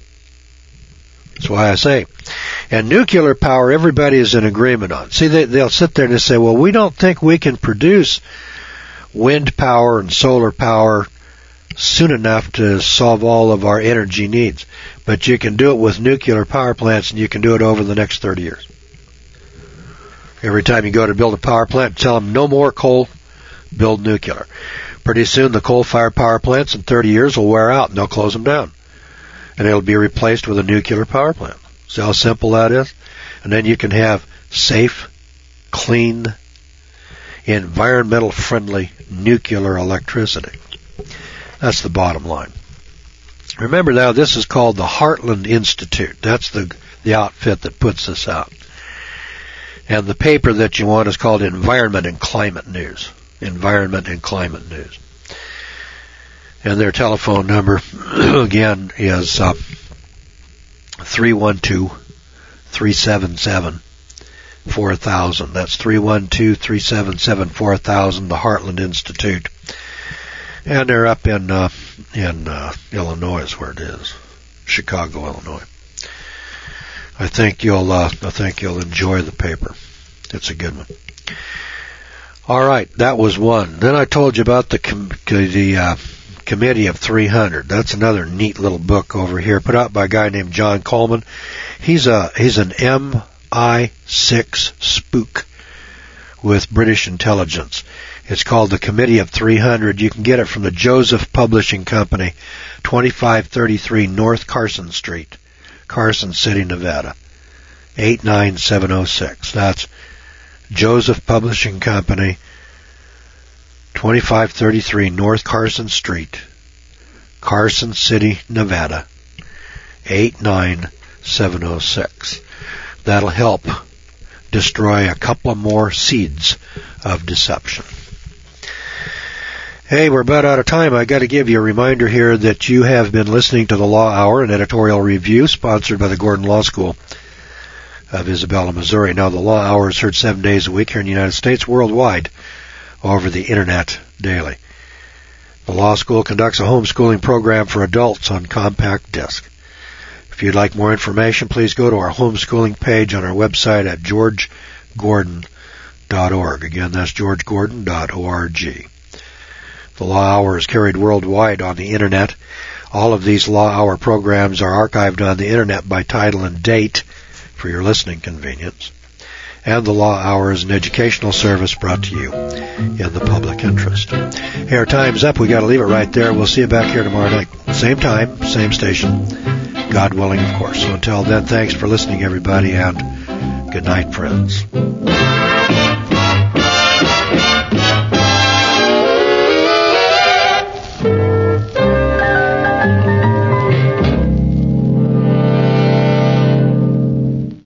That's why I say. And nuclear power, everybody is in agreement on. See, they, they'll sit there and they say, well, we don't think we can produce wind power and solar power soon enough to solve all of our energy needs. But you can do it with nuclear power plants, and you can do it over the next thirty years. Every time you go to build a power plant, tell them no more coal, build nuclear. Pretty soon the coal-fired power plants in thirty years will wear out, and they'll close them down. And it'll be replaced with a nuclear power plant. See how simple that is? And then you can have safe, clean, environmental-friendly nuclear electricity. That's the bottom line. Remember now, this is called the Heartland Institute. That's the, the outfit that puts this out. And the paper that you want is called Environment and Climate News. Environment and Climate News. And their telephone number, again, is uh, three one two, three seven seven, four thousand. That's three one two, three seven seven, four thousand, the Heartland Institute. And they're up in uh, in uh, Illinois is where it is, Chicago, Illinois. I think you'll uh, I think you'll enjoy the paper. It's a good one. All right, that was one. Then I told you about the com- the uh, Committee of three hundred. That's another neat little book over here, put out by a guy named John Coleman. He's a he's an M I six spook with British intelligence. It's called the Committee of three hundred. You can get it from the Joseph Publishing Company, twenty-five thirty-three North Carson Street, Carson City, Nevada, eight nine seven oh six. That's Joseph Publishing Company, twenty-five thirty-three North Carson Street, Carson City, Nevada, eight nine seven oh six. That'll help destroy a couple of more seeds of deception. Hey, we're about out of time. I got to give you a reminder here that you have been listening to the Law Hour, an editorial review sponsored by the Gordon Law School of Isabella, Missouri. Now, the Law Hour is heard seven days a week here in the United States, worldwide, over the Internet daily. The Law School conducts a homeschooling program for adults on compact disc. If you'd like more information, please go to our homeschooling page on our website at george gordon dot org. Again, that's george gordon dot org. The Law Hour is carried worldwide on the Internet. All of these Law Hour programs are archived on the Internet by title and date for your listening convenience. And the Law Hour is an educational service brought to you in the public interest. Hey, our time's up. We got to leave it right there. We'll see you back here tomorrow night. Same time, same station. God willing, of course. So until then, thanks for listening, everybody, and good night, friends.